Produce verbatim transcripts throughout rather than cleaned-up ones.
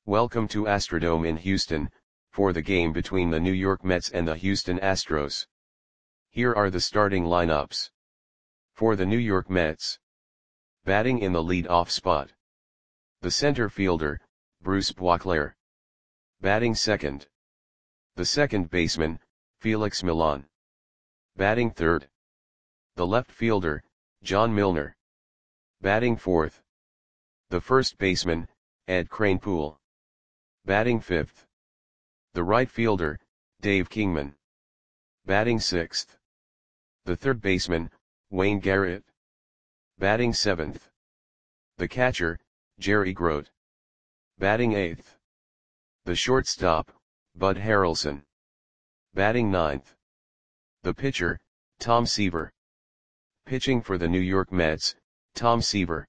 Welcome to Astrodome in Houston, for the game between the New York Mets and the Houston Astros. Here are the starting lineups. For the New York Mets. Batting in the lead-off spot. The center fielder, Bruce Boisclair. Batting second. The second baseman, Felix Millan. Batting third. The left fielder, John Milner. Batting fourth. The first baseman, Ed Kranepool. Batting fifth. The right fielder, Dave Kingman. Batting sixth. The third baseman, Wayne Garrett. Batting seventh. The catcher, Jerry Grote. Batting eighth. The shortstop, Bud Harrelson. Batting ninth. The pitcher, Tom Seaver. Pitching for the New York Mets, Tom Seaver.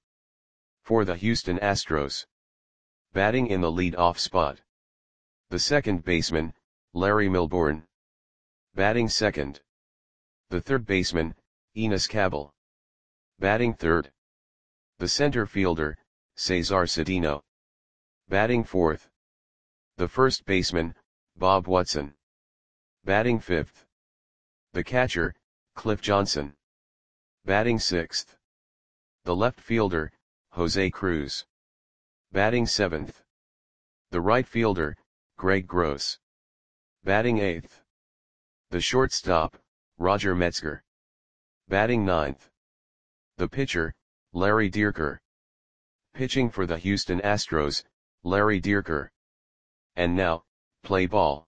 For the Houston Astros. Batting in the lead-off spot. The second baseman, Larry Milbourne. Batting second. The third baseman, Enos Cabell. Batting third. The center fielder, Cesar Cedeno. Batting fourth. The first baseman, Bob Watson. Batting fifth. The catcher, Cliff Johnson. Batting sixth. The left fielder, Jose Cruz. Batting seventh. The right fielder, Greg Gross. Batting eighth. The shortstop, Roger Metzger. Batting ninth. The pitcher, Larry Dierker. Pitching for the Houston Astros, Larry Dierker. And now, play ball.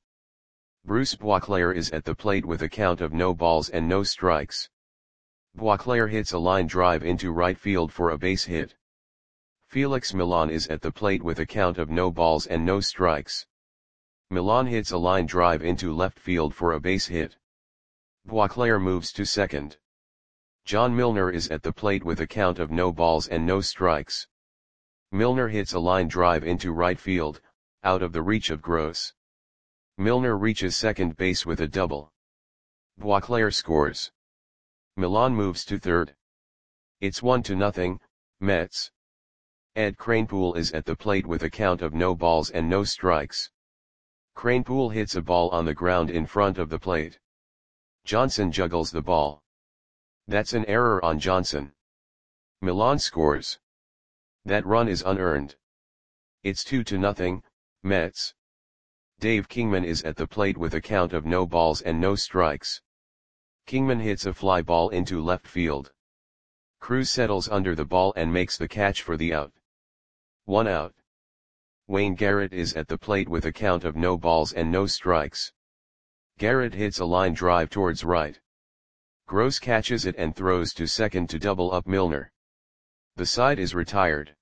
Bruce Boisclair is at the plate with a count of no balls and no strikes. Boisclair hits a line drive into right field for a base hit. Felix Millan is at the plate with a count of no balls and no strikes. Millan hits a line drive into left field for a base hit. Boisclair moves to second. John Milner is at the plate with a count of no balls and no strikes. Milner hits a line drive into right field, out of the reach of Gross. Milner reaches second base with a double. Boisclair scores. Millan moves to third. It's one to nothing, Mets. Ed Kranepool is at the plate with a count of no balls and no strikes. Kranepool hits a ball on the ground in front of the plate. Johnson juggles the ball. That's an error on Johnson. Millan scores. That run is unearned. It's two to nothing, Mets. Dave Kingman is at the plate with a count of no balls and no strikes. Kingman hits a fly ball into left field. Cruz settles under the ball and makes the catch for the out. One out. Wayne Garrett is at the plate with a count of no balls and no strikes. Garrett hits a line drive towards right. Gross catches it and throws to second to double up Milner. The side is retired.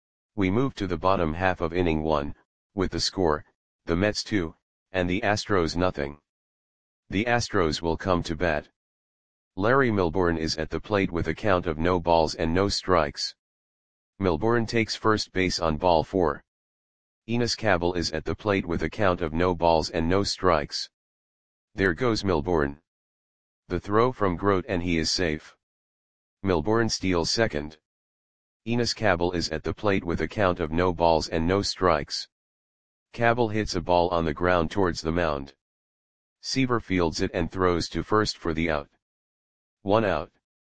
We move to the bottom half of inning one, with the score, the Mets two, and the Astros nothing. The Astros will come to bat. Larry Milbourne is at the plate with a count of no balls and no strikes. Milbourne takes first base on ball four. Enos Cabell is at the plate with a count of no balls and no strikes. There goes Milbourne. The throw from Grote and he is safe. Milbourne steals second. Enos Cabell is at the plate with a count of no balls and no strikes. Cabell hits a ball on the ground towards the mound. Seaver fields it and throws to first for the out. One out.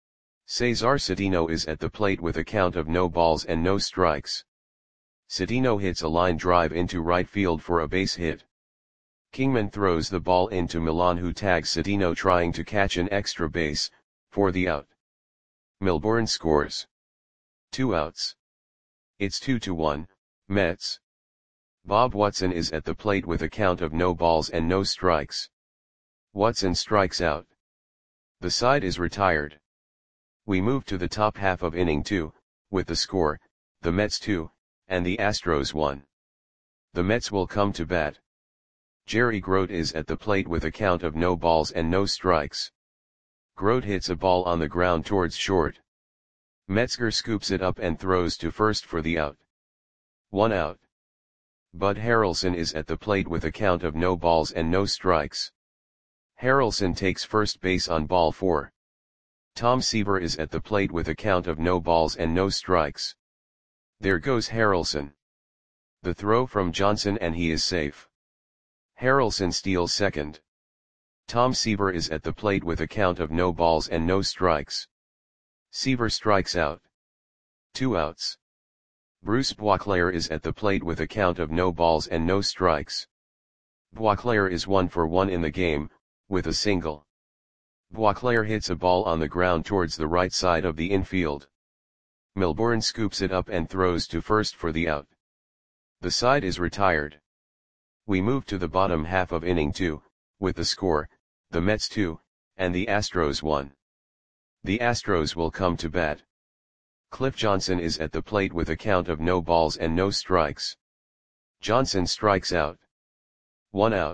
Cesar Cedeno is at the plate with a count of no balls and no strikes. Cedeno hits a line drive into right field for a base hit. Kingman throws the ball into Millan, who tags Cedeno trying to catch an extra base, for the out. Milbourne scores. Two outs. It's two to one, Mets. Bob Watson is at the plate with a count of no balls and no strikes. Watson strikes out. The side is retired. We move to the top half of inning two, with the score, the Mets two, and the Astros one. The Mets will come to bat. Jerry Grote is at the plate with a count of no balls and no strikes. Grote hits a ball on the ground towards short. Metzger scoops it up and throws to first for the out. One out. Bud Harrelson is at the plate with a count of no balls and no strikes. Harrelson takes first base on ball four. Tom Seaver is at the plate with a count of no balls and no strikes. There goes Harrelson. The throw from Johnson and he is safe. Harrelson steals second. Tom Seaver is at the plate with a count of no balls and no strikes. Seaver strikes out. Two outs. Bruce Boisclair is at the plate with a count of no balls and no strikes. Boisclair is one for one in the game, with a single. Boisclair hits a ball on the ground towards the right side of the infield. Milbourne scoops it up and throws to first for the out. The side is retired. We move to the bottom half of inning two, with the score, the Mets two, and the Astros one. The Astros will come to bat. Cliff Johnson is at the plate with a count of no balls and no strikes. Johnson strikes out. One out.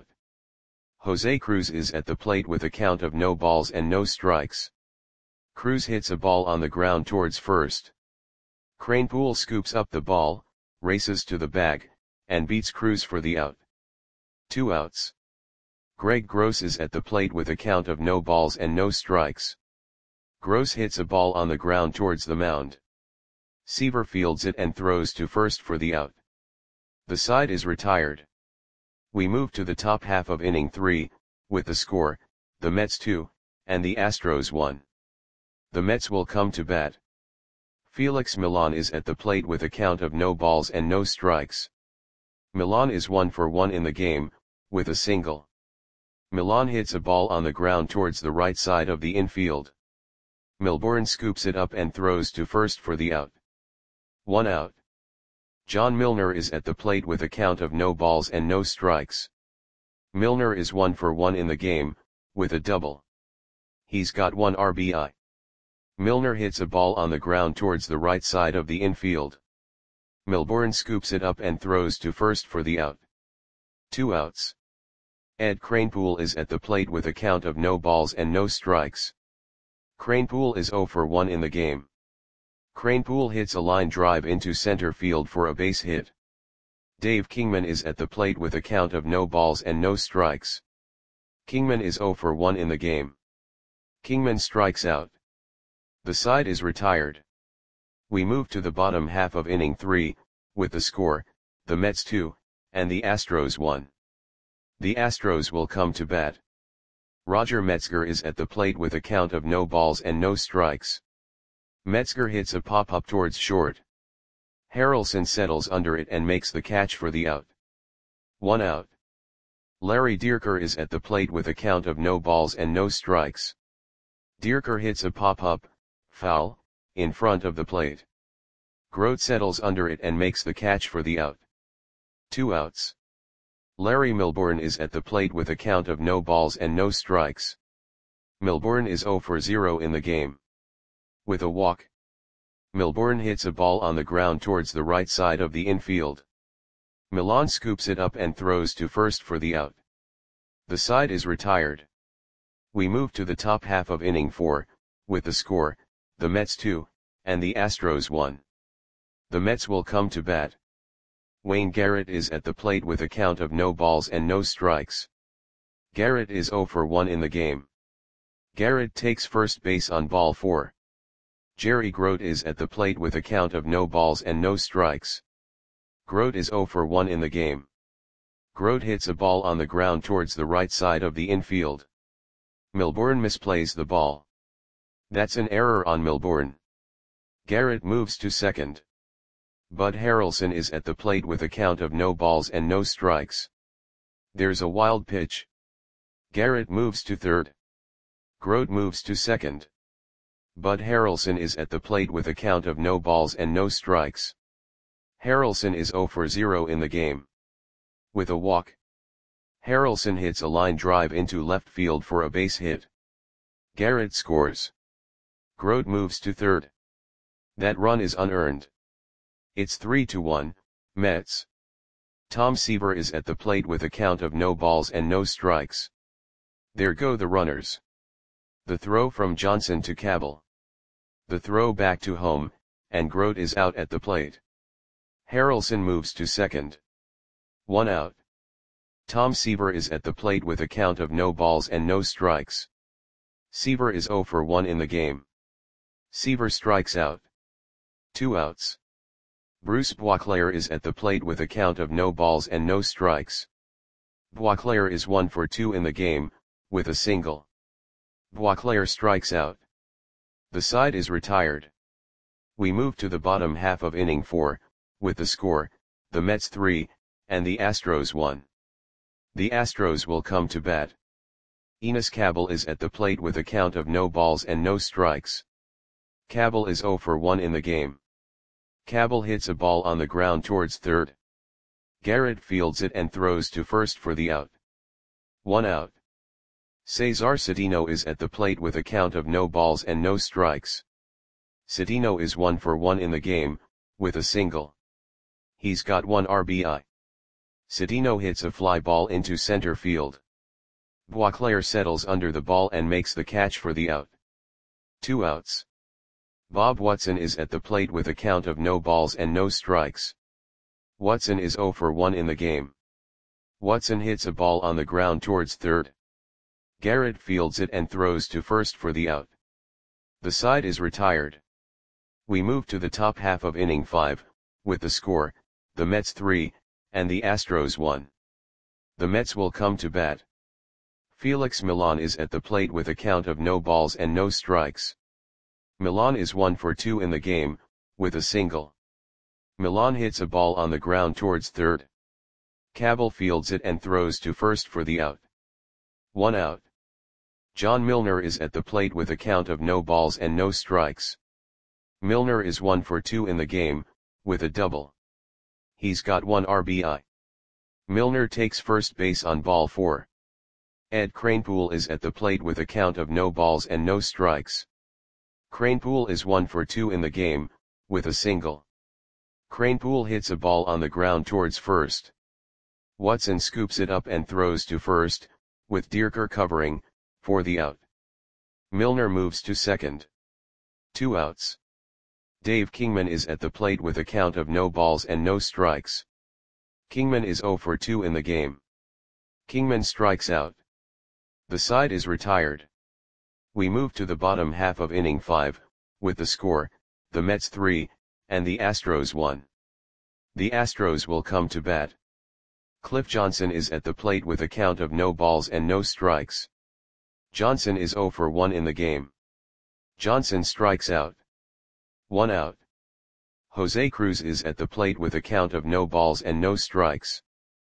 Jose Cruz is at the plate with a count of no balls and no strikes. Cruz hits a ball on the ground towards first. Kranepool scoops up the ball, races to the bag, and beats Cruz for the out. Two outs. Greg Gross is at the plate with a count of no balls and no strikes. Gross hits a ball on the ground towards the mound. Seaver fields it and throws to first for the out. The side is retired. We move to the top half of inning three, with the score, the Mets two, and the Astros one. The Mets will come to bat. Felix Millan is at the plate with a count of no balls and no strikes. Millan is one for one in the game, with a single. Millan hits a ball on the ground towards the right side of the infield. Milbourne scoops it up and throws to first for the out. One out. John Milner is at the plate with a count of no balls and no strikes. Milner is one for one in the game, with a double. He's got one R B I. Milner hits a ball on the ground towards the right side of the infield. Milbourne scoops it up and throws to first for the out. Two outs. Ed Kranepool is at the plate with a count of no balls and no strikes. Kranepool is zero for one in the game. Kranepool hits a line drive into center field for a base hit. Dave Kingman is at the plate with a count of no balls and no strikes. Kingman is zero for one in the game. Kingman strikes out. The side is retired. We move to the bottom half of inning three, with the score, the Mets two, and the Astros one. The Astros will come to bat. Roger Metzger is at the plate with a count of no balls and no strikes. Metzger hits a pop-up towards short. Harrelson settles under it and makes the catch for the out. One out. Larry Dierker is at the plate with a count of no balls and no strikes. Dierker hits a pop-up, foul, in front of the plate. Grote settles under it and makes the catch for the out. Two outs. Larry Milbourne is at the plate with a count of no balls and no strikes. Milbourne is zero for zero in the game. With a walk. Milbourne hits a ball on the ground towards the right side of the infield. Millan scoops it up and throws to first for the out. The side is retired. We move to the top half of inning four, with the score, the Mets two, and the Astros one. The Mets will come to bat. Wayne Garrett is at the plate with a count of no balls and no strikes. Garrett is zero for one in the game. Garrett takes first base on ball four. Jerry Grote is at the plate with a count of no balls and no strikes. Grote is zero for one in the game. Grote hits a ball on the ground towards the right side of the infield. Milbourne misplays the ball. That's an error on Milbourne. Garrett moves to second. Bud Harrelson is at the plate with a count of no balls and no strikes. There's a wild pitch. Garrett moves to third. Grote moves to second. Bud Harrelson is at the plate with a count of no balls and no strikes. Harrelson is zero for zero in the game. With a walk. Harrelson hits a line drive into left field for a base hit. Garrett scores. Grote moves to third. That run is unearned. It's three to one, Mets. Tom Seaver is at the plate with a count of no balls and no strikes. There go the runners. The throw from Johnson to Cabell. The throw back to home, and Grote is out at the plate. Harrelson moves to second. One out. Tom Seaver is at the plate with a count of no balls and no strikes. Seaver is zero for one in the game. Seaver strikes out. Two outs. Bruce Boisclair is at the plate with a count of no balls and no strikes. Boisclair is one for two in the game, with a single. Boisclair strikes out. The side is retired. We move to the bottom half of inning four, with the score, the Mets three, and the Astros one. The Astros will come to bat. Enos Cabell is at the plate with a count of no balls and no strikes. Cabell is zero for one in the game. Cabell hits a ball on the ground towards third. Garrett fields it and throws to first for the out. One out. Cesar Cedeno is at the plate with a count of no balls and no strikes. Cedeno is one for one in the game, with a single. He's got one R B I. Cedeno hits a fly ball into center field. Boisclair settles under the ball and makes the catch for the out. Two outs. Bob Watson is at the plate with a count of no balls and no strikes. Watson is zero for one in the game. Watson hits a ball on the ground towards third. Garrett fields it and throws to first for the out. The side is retired. We move to the top half of inning five, with the score, the Mets three, and the Astros one. The Mets will come to bat. Felix Millan is at the plate with a count of no balls and no strikes. Millan is one for two in the game, with a single. Millan hits a ball on the ground towards third. Cabell fields it and throws to first for the out. One out. John Milner is at the plate with a count of no balls and no strikes. Milner is one for two in the game, with a double. He's got one R B I. Milner takes first base on ball four. Ed Kranepool is at the plate with a count of no balls and no strikes. Kranepool is one for two in the game, with a single. Kranepool hits a ball on the ground towards first. Watson scoops it up and throws to first, with Dierker covering, for the out. Milner moves to second. Two outs. Dave Kingman is at the plate with a count of no balls and no strikes. Kingman is zero for two in the game. Kingman strikes out. The side is retired. We move to the bottom half of inning five, with the score, the Mets three, and the Astros one. The Astros will come to bat. Cliff Johnson is at the plate with a count of no balls and no strikes. Johnson is zero for one in the game. Johnson strikes out. One out. Jose Cruz is at the plate with a count of no balls and no strikes.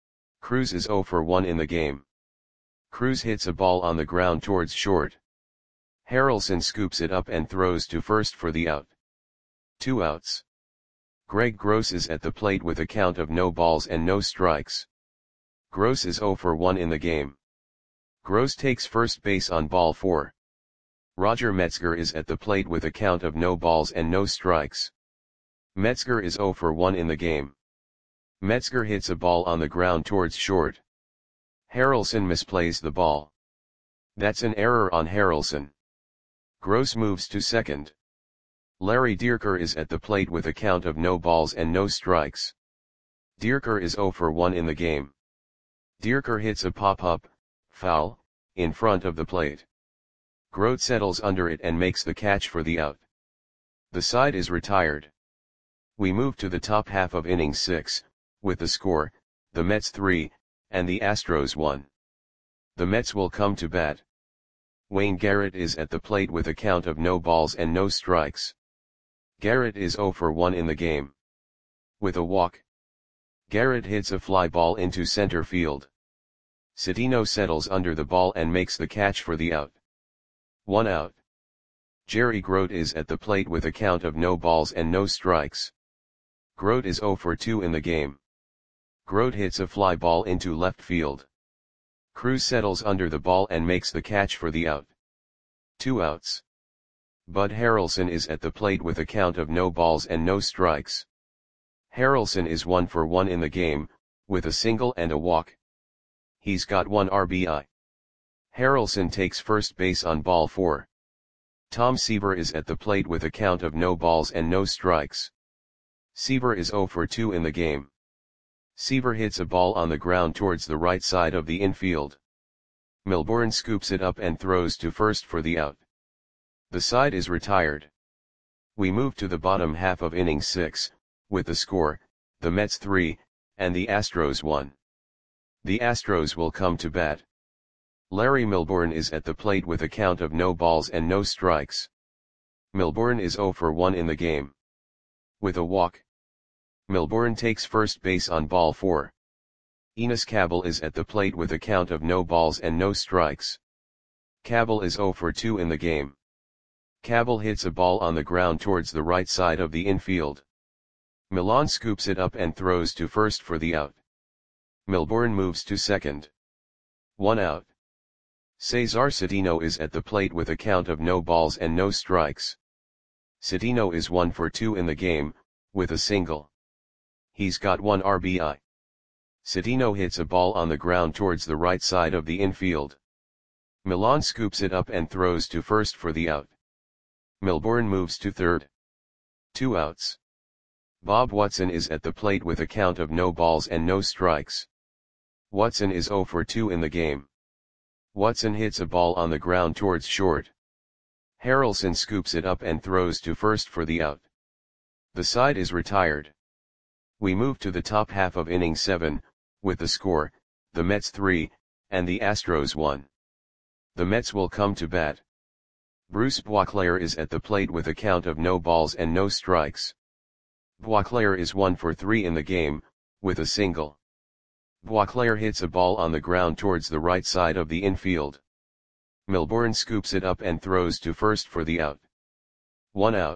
Cruz is zero for one in the game. Cruz hits a ball on the ground towards short. Harrelson scoops it up and throws to first for the out. Two outs. Greg Gross is at the plate with a count of no balls and no strikes. Gross is zero for one in the game. Gross takes first base on ball four. Roger Metzger is at the plate with a count of no balls and no strikes. Metzger is zero for one in the game. Metzger hits a ball on the ground towards short. Harrelson misplays the ball. That's an error on Harrelson. Gross moves to second. Larry Dierker is at the plate with a count of no balls and no strikes. Dierker is zero for one in the game. Dierker hits a pop-up, foul, in front of the plate. Grote settles under it and makes the catch for the out. The side is retired. We move to the top half of inning six, with the score, the Mets three, and the Astros one. The Mets will come to bat. Wayne Garrett is at the plate with a count of no balls and no strikes. Garrett is zero for one in the game. With a walk. Garrett hits a fly ball into center field. Cedeno settles under the ball and makes the catch for the out. One out. Jerry Grote is at the plate with a count of no balls and no strikes. Grote is zero for two in the game. Grote hits a fly ball into left field. Cruz settles under the ball and makes the catch for the out. Two outs. Bud Harrelson is at the plate with a count of no balls and no strikes. Harrelson is one for one in the game, with a single and a walk. He's got one R B I. Harrelson takes first base on ball four. Tom Seaver is at the plate with a count of no balls and no strikes. Seaver is zero for two in the game. Seaver hits a ball on the ground towards the right side of the infield. Milbourne scoops it up and throws to first for the out. The side is retired. We move to the bottom half of inning six, with the score, the Mets three, and the Astros one. The Astros will come to bat. Larry Milbourne is at the plate with a count of no balls and no strikes. Milbourne is zero for one in the game. With a walk. Milbourne takes first base on ball four. Enos Cabell is at the plate with a count of no balls and no strikes. Cabell is zero for two in the game. Cabell hits a ball on the ground towards the right side of the infield. Millan scoops it up and throws to first for the out. Milbourne moves to second. One out. Cesar Cedeno is at the plate with a count of no balls and no strikes. Cedeno is one for two in the game, with a single. He's got one R B I. Cedeno hits a ball on the ground towards the right side of the infield. Millan scoops it up and throws to first for the out. Milbourne moves to third. Two outs. Bob Watson is at the plate with a count of no balls and no strikes. Watson is zero for two in the game. Watson hits a ball on the ground towards short. Harrelson scoops it up and throws to first for the out. The side is retired. We move to the top half of inning seven, with the score, the Mets three, and the Astros one. The Mets will come to bat. Bruce Boisclair is at the plate with a count of no balls and no strikes. Boisclair is one for three in the game, with a single. Boisclair hits a ball on the ground towards the right side of the infield. Milbourne scoops it up and throws to first for the out. One out.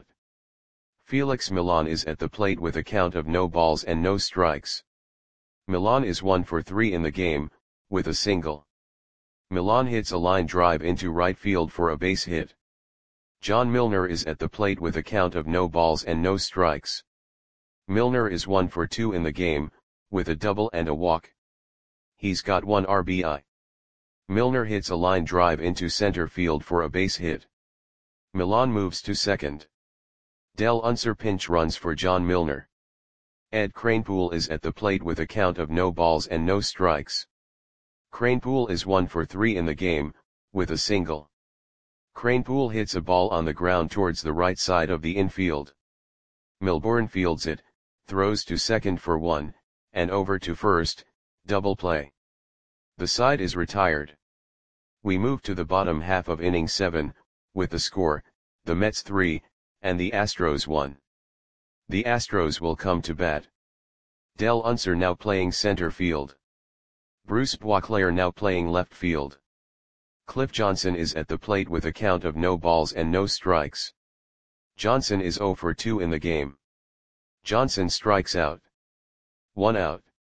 Felix Millan is at the plate with a count of no balls and no strikes. Millan is one for three in the game, with a single. Millan hits a line drive into right field for a base hit. John Milner is at the plate with a count of no balls and no strikes. Milner is one for two in the game, with a double and a walk. He's got one R B I. Milner hits a line drive into center field for a base hit. Millan moves to second. Del Unser pinch runs for John Milner. Ed Kranepool is at the plate with a count of no balls and no strikes. Kranepool is one for three in the game, with a single. Kranepool hits a ball on the ground towards the right side of the infield. Milbourne fields it, throws to second for one, and over to first, double play. The side is retired. We move to the bottom half of inning seven, with the score, the Mets three, and the Astros one. The Astros will come to bat. Del Unser now playing center field. Bruce Boisclair now playing left field. Cliff Johnson is at the plate with a count of no balls and no strikes. Johnson is zero for two in the game. Johnson strikes out. One out.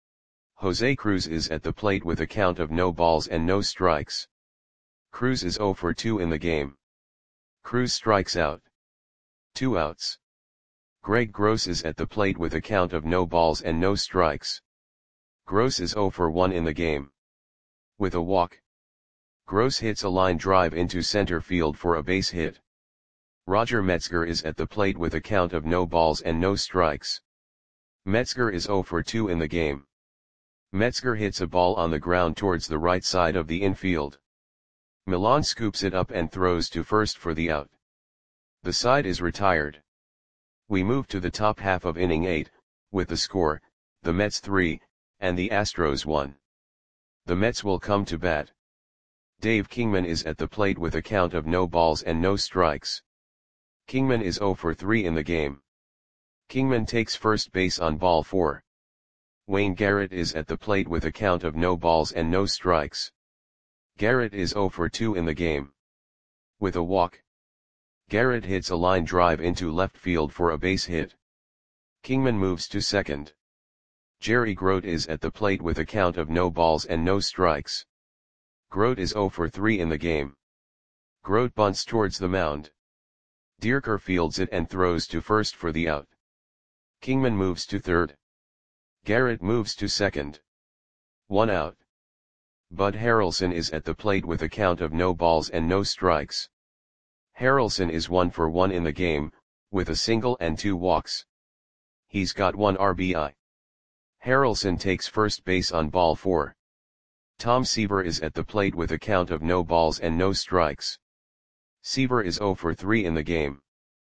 Jose Cruz is at the plate with a count of no balls and no strikes. Cruz is zero for two in the game. Cruz strikes out. Two outs. Greg Gross is at the plate with a count of no balls and no strikes. Gross is zero for one in the game. With a walk. Gross hits a line drive into center field for a base hit. Roger Metzger is at the plate with a count of no balls and no strikes. Metzger is zero for two in the game. Metzger hits a ball on the ground towards the right side of the infield. Millan scoops it up and throws to first for the out. The side is retired. We move to the top half of inning eight, with the score, the Mets three, and the Astros one. The Mets will come to bat. Dave Kingman is at the plate with a count of no balls and no strikes. Kingman is zero for three in the game. Kingman takes first base on ball four. Wayne Garrett is at the plate with a count of no balls and no strikes. Garrett is zero for two in the game. With a walk. Garrett hits a line drive into left field for a base hit. Kingman moves to second. Jerry Grote is at the plate with a count of no balls and no strikes. Grote is zero for three in the game. Grote bunts towards the mound. Dierker fields it and throws to first for the out. Kingman moves to third. Garrett moves to second. One out. Bud Harrelson is at the plate with a count of no balls and no strikes. Harrelson is one for one in the game, with a single and two walks. He's got one R B I. Harrelson takes first base on ball four. Tom Seaver is at the plate with a count of no balls and no strikes. Seaver is zero for three in the game.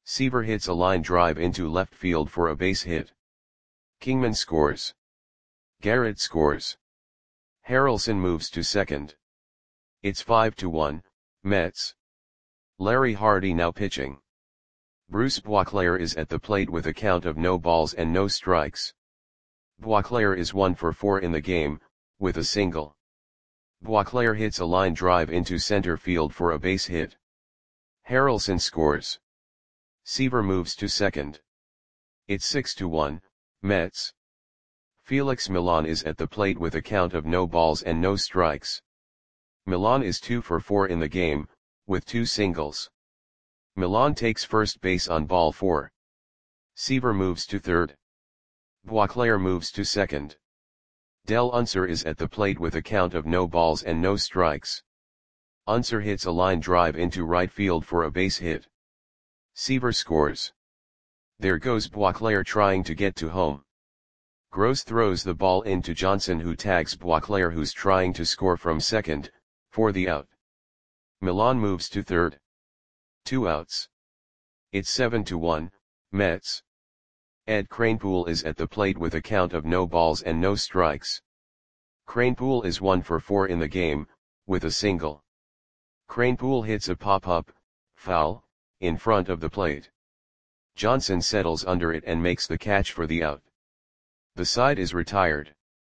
Seaver hits a line drive into left field for a base hit. Kingman scores. Garrett scores. Harrelson moves to second. It's five to one, Mets. Larry Hardy now pitching. Bruce Boisclair is at the plate with a count of no balls and no strikes. Boisclair is one for four in the game, with a single. Boisclair hits a line drive into center field for a base hit. Harrelson scores. Seaver moves to second. It's six to one, Mets. Felix Millan is at the plate with a count of no balls and no strikes. Millan is two for four in the game, with two singles. Millan takes first base on ball four. Seaver moves to third. Boisclair moves to second. Del Unser is at the plate with a count of no balls and no strikes. Unser hits a line drive into right field for a base hit. Seaver scores. There goes Boisclair trying to get to home. Gross throws the ball into Johnson, who tags Boisclair, who's trying to score from second, for the out. Millan moves to third. Two outs. It's seven to one, Mets. Ed Kranepool is at the plate with a count of no balls and no strikes. Kranepool is one for four in the game, with a single. Kranepool hits a pop-up, foul, in front of the plate. Johnson settles under it and makes the catch for the out. The side is retired.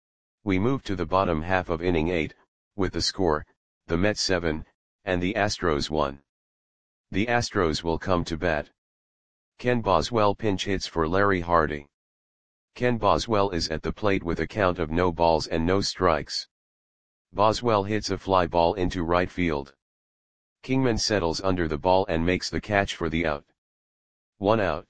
We move to the bottom half of inning eight, with the score, the Mets seven, and the Astros one. The Astros will come to bat. Ken Boswell pinch hits for Larry Hardy. Ken Boswell is at the plate with a count of no balls and no strikes. Boswell hits a fly ball into right field. Kingman settles under the ball and makes the catch for the out. One out.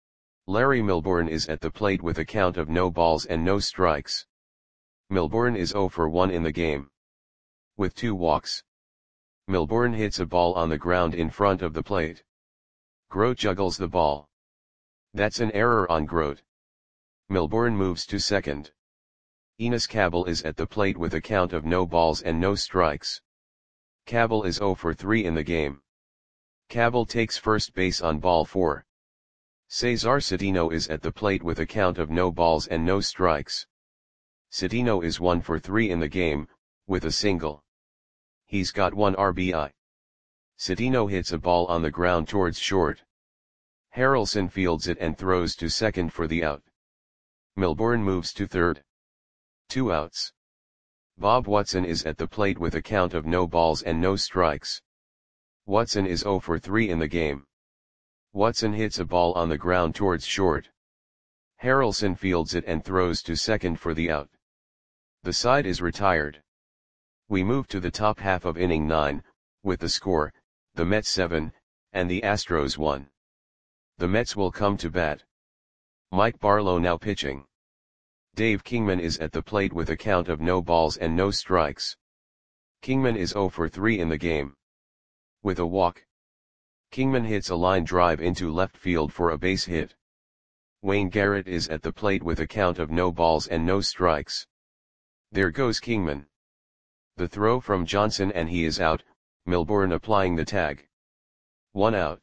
Larry Milbourne is at the plate with a count of no balls and no strikes. Milbourne is zero for one in the game, with two walks. Milbourne hits a ball on the ground in front of the plate. Grote juggles the ball. That's an error on Grote. Milbourne moves to second. Enos Cabell is at the plate with a count of no balls and no strikes. Cabell is zero for three in the game. Cabell takes first base on ball four. Cesar Cedeno is at the plate with a count of no balls and no strikes. Cedeno is one for three in the game, with a single. He's got one R B I. Cedeno hits a ball on the ground towards short. Harrelson fields it and throws to second for the out. Milbourne moves to third. Two outs. Bob Watson is at the plate with a count of no balls and no strikes. Watson is zero for three in the game. Watson hits a ball on the ground towards short. Harrelson fields it and throws to second for the out. The side is retired. We move to the top half of inning nine, with the score, the Mets seven, and the Astros one. The Mets will come to bat. Mike Barlow now pitching. Dave Kingman is at the plate with a count of no balls and no strikes. Kingman is zero for three in the game, with a walk. Kingman hits a line drive into left field for a base hit. Wayne Garrett is at the plate with a count of no balls and no strikes. There goes Kingman. The throw from Johnson and he is out, Milbourne applying the tag. One out.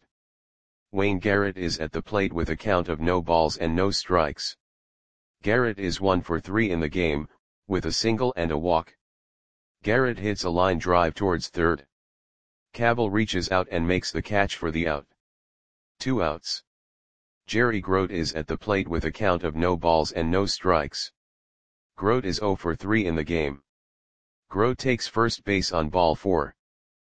Wayne Garrett is at the plate with a count of no balls and no strikes. Garrett is one for three in the game, with a single and a walk. Garrett hits a line drive towards third. Cabell reaches out and makes the catch for the out. Two outs. Jerry Grote is at the plate with a count of no balls and no strikes. Grote is zero for three in the game. Grote takes first base on ball four.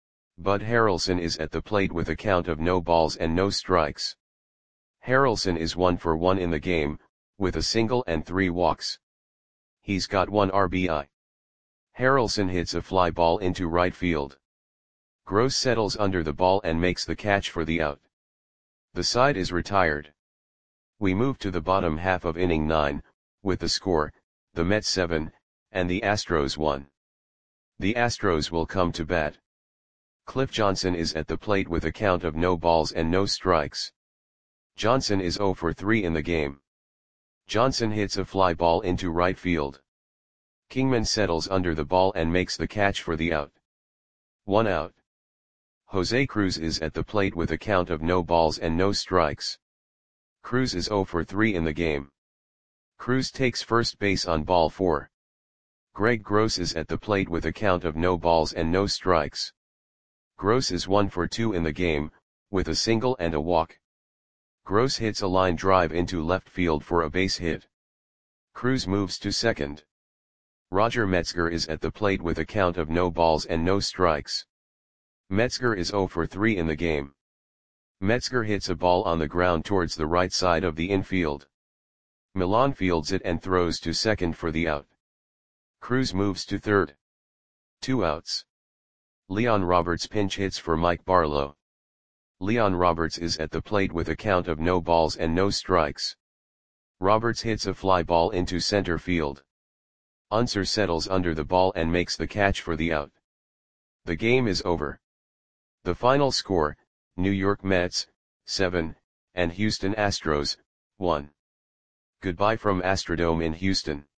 Bud Harrelson is at the plate with a count of no balls and no strikes. Harrelson is one for one in the game, with a single and three walks. He's got one R B I. Harrelson hits a fly ball into right field. Gross settles under the ball and makes the catch for the out. The side is retired. We move to the bottom half of inning nine, with the score, the Mets seven, and the Astros one. The Astros will come to bat. Cliff Johnson is at the plate with a count of no balls and no strikes. Johnson is zero for three in the game. Johnson hits a fly ball into right field. Kingman settles under the ball and makes the catch for the out. One out. Jose Cruz is at the plate with a count of no balls and no strikes. Cruz is zero for three in the game. Cruz takes first base on ball four. Greg Gross is at the plate with a count of no balls and no strikes. Gross is one for two in the game, with a single and a walk. Gross hits a line drive into left field for a base hit. Cruz moves to second. Roger Metzger is at the plate with a count of no balls and no strikes. Metzger is zero for three in the game. Metzger hits a ball on the ground towards the right side of the infield. Millan fields it and throws to second for the out. Cruz moves to third. Two outs. Leon Roberts pinch hits for Mike Barlow. Leon Roberts is at the plate with a count of no balls and no strikes. Roberts hits a fly ball into center field. Unser settles under the ball and makes the catch for the out. The game is over. The final score, New York Mets, seven, and Houston Astros, one. Goodbye from Astrodome in Houston.